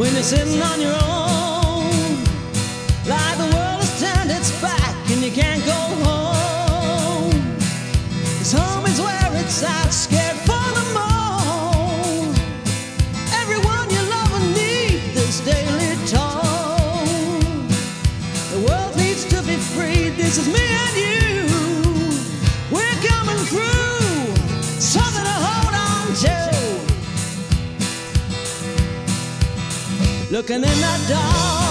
when you're sitting on your own, like the world has turned its back and you can't go home. 'Cause home is where it's at, scared for the moon. Everyone you love will need this daily toll. The world needs to be free, this is me and you. We're coming through, something to hold on to. Looking in that dark